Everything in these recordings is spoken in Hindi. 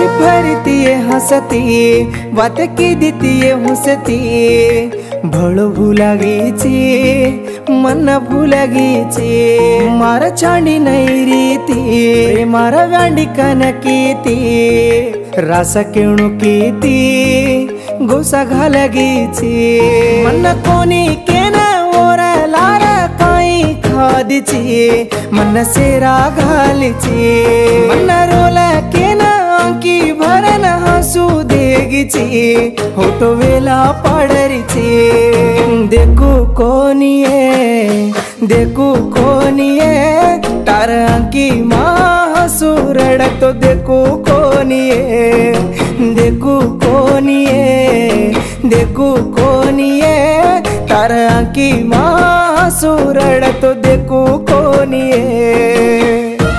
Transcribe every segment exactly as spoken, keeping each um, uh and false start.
फरतीये हसती बात की दीतीये हुसती भलो भूला गीची मन भूला गीची मार चांडी नहीं रीती मार गांडी कनकीती रास केणु कीती गोसा घालगीची मन कोनी केना ओर लार काई खादीची मन सेरा घालीची मन रोला केना अंकी भरन हसू देगीची होतो वेला पाडरीची देखू कोनिये देखू कोनिये तार अंकी मा हसू रडतो देखू कोनिये देखू कोनिये देखू कोनिये तार अंकी मा हसू रडतो देखू कोनिये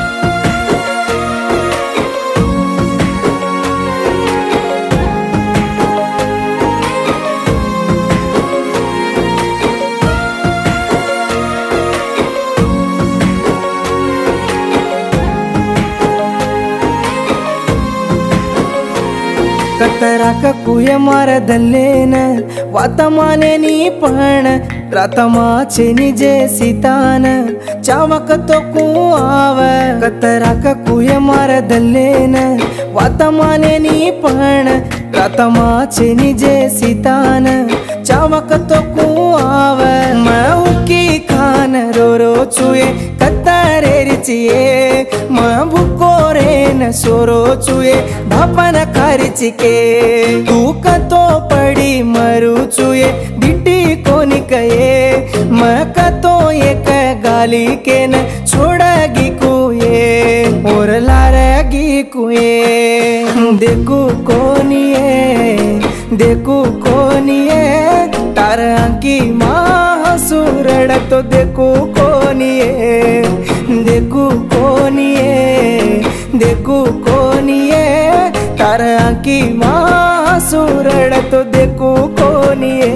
ಕತ್ತರಾಕ ಕುಯ ಮರದಲ್ಲೇನ ವಾತಮಾನೆ ನೀ ಪಣ ರತಮಾಚೆ ನಿಜೆ ಸಿತಾನ ಚಾವಕ ತೋ ಕುಆವ ಕತ್ತರಾಕ ಕುಯ ಮರದಲ್ಲೇನ ವಾತಮಾನೆ ನೀ ಪಣ ರತಮಾಚೆ ನಿಜೆ ಸಿತಾನ ಚಾವಕ ತೋ ಕುಆವ ಮಹುಕಿ ಖಾನ ರೋ ರೋ ಚುಯೆ ಕತ್ತರೇರಿಚಿಯೆ ಮ ಭುಕೋರೆ ನ ಸೋರೋ ಚುಯೆ धापन खर्चिके तू कतो पड़ी मरु चुए बिटी कोनी कहे मक तो एक गाली के न छोड़गी कुए और लारगी कुए देखू कोनिए देखू कोनिए तार अंकी माँ सूरड़ तो देखू कोनिए देखू कोनिए देखू कोनिए तार अंकी माँ सूरड़ तो देखू कोनिए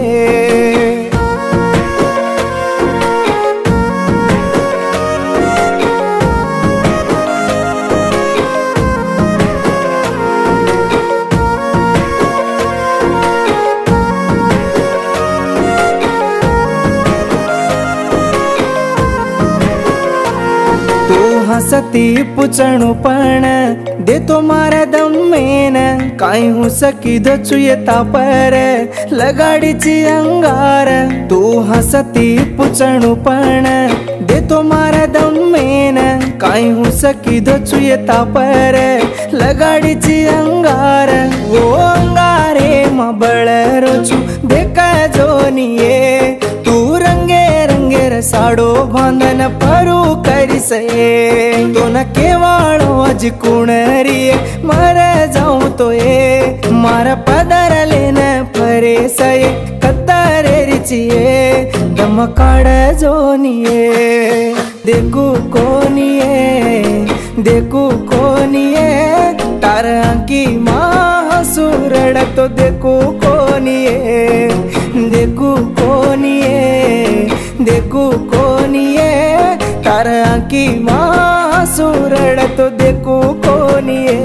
तू हसती पुचणु पण दे तो मारा दम्मेन काई हूँ सकी दो चुयता पर लगाडीची अंगार तू हसती पुचणु पण दे तो मारा दम्मेन काई हूँ सकी दो चुयता पर लगाडीची अंगार वो अंगारे मा बळरोचू देखा जोनिये तू रंगे रंगे साडो बांधन परू करिसये तो न केवाळो अज कुणरिये मर जाऊं तो ये मार पदर लेन परे सये कत्तरे रिचिये दम काढ जोनिये देखू कोनिये देखू कोनिये तार अंकी माँ सूरड़ तो देखू कोनिये देखू कोनिये देखू कोनिये तार अंकी माँ सूरड़ तो देखू कोनिये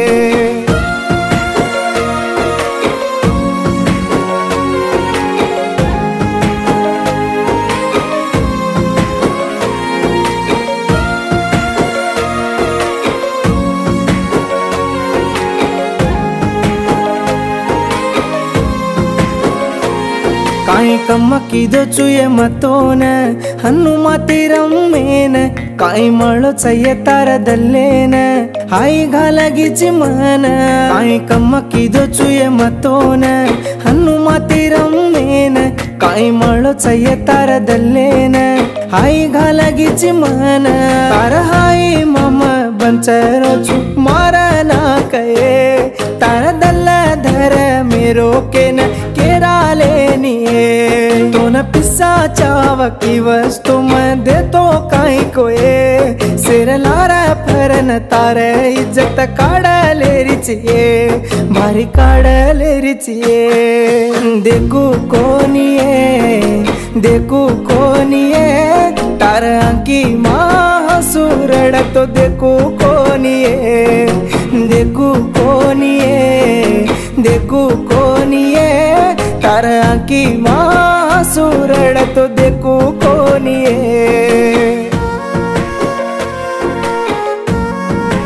काई कम्मक्किदो चुये मतोन हन्नु मातिरम्मेन काई मळो चय्य तारदल्लेन हाई घालगिचि मन काई कम्मक्किदो चुये मतोन हन्नु मातिरम्मेन काई मळो चय्य तारदल्लेन हाई घालगिचि मन तार हाई मम बंचरोचु मारना कये तारदल्ल धर मेरो केन केराले निये तो न पिस्सा चावकी वस्तु मध्ये तो काई कोये सिर लारा फरन तारे इज्जत काढले रिचिये भारी काढले रिचिये देखू कोनिये देखू कोनिये तार अंकी माँ सूरड़ तो देखू कोनिये देखू कोनिये देखू कौन ये तारा की माँ सूरड़ तो देखू